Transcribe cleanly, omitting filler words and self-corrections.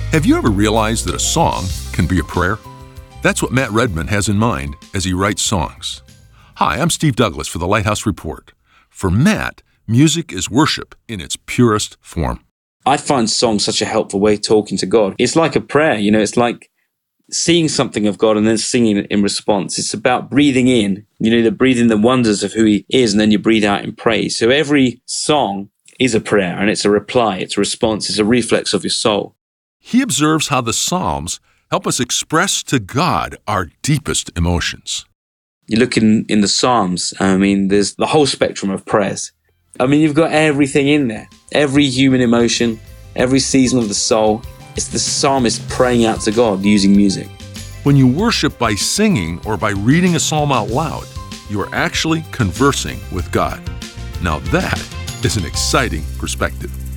Have you ever realized that a song can be a prayer? That's what Matt Redman has in mind as he writes songs. Hi, I'm Steve Douglas for the Lighthouse Report. For Matt, music is worship in its purest form. I find songs such a helpful way of talking to God. It's like a prayer, it's like seeing something of God and then singing it in response. It's about breathing in, to breathe in the wonders of who he is, and then you breathe out in praise. So every song is a prayer, and it's a reply, it's a response, it's a reflex of your soul. He observes how the Psalms help us express to God our deepest emotions. You look in the Psalms, there's the whole spectrum of prayers. You've got everything in there. Every human emotion, every season of the soul. It's the psalmist praying out to God using music. When you worship by singing or by reading a psalm out loud, you are actually conversing with God. Now that is an exciting perspective.